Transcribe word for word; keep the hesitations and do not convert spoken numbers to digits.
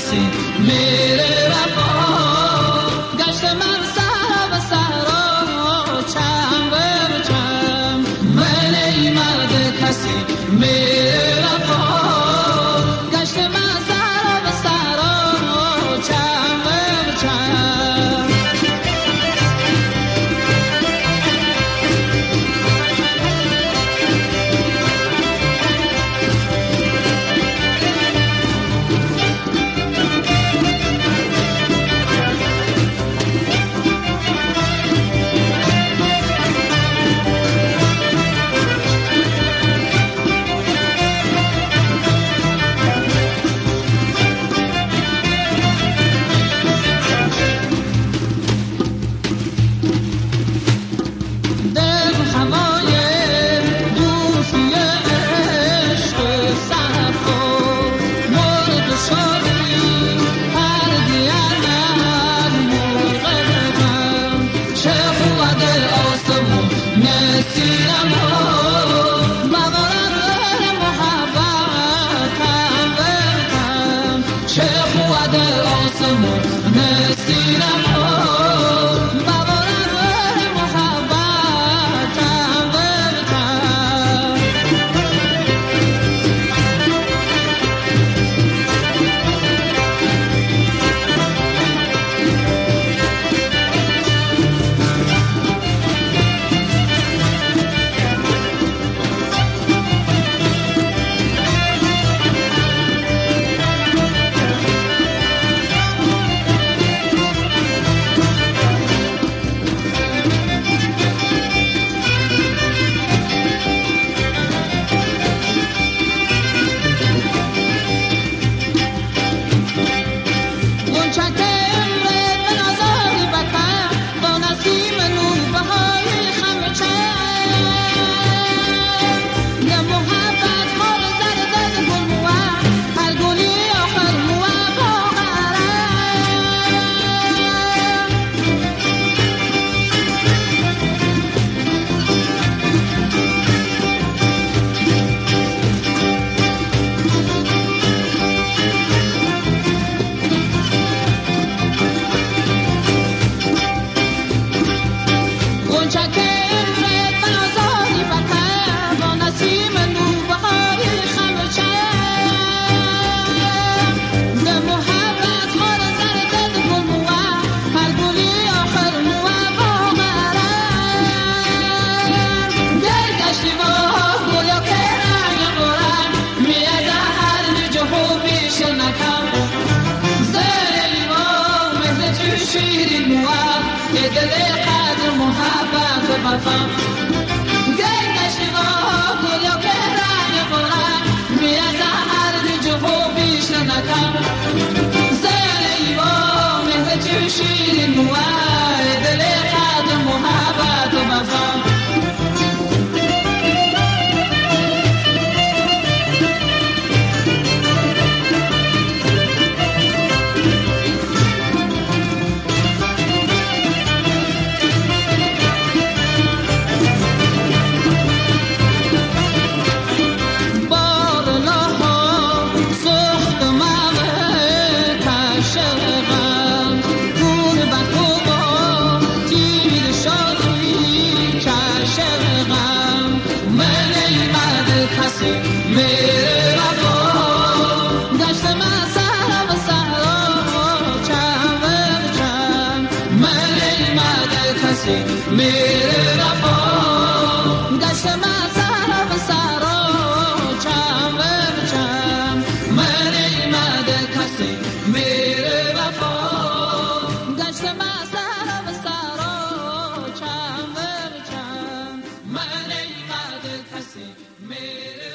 کسی میره وفا گشت من سر و سرا چم به چم من ای مرد کسی میره وفا گشت من سر و سرا چم به چم شیرین موام که دل قدر محبت بفهم گل نشیوا گلو که رنگ قرآن میاد هر جو بیش نکم زلی و مهد چو شیرین موام دل قدر محبت بفهم میره وفا گشت من سر و سرا چم به چم من ای مرد کسی میره وفا گشت من سر و سرا چم به چم من ای مرد کسی میره وفا گشت من سر و سرا چم به چم من ای مرد کسی میره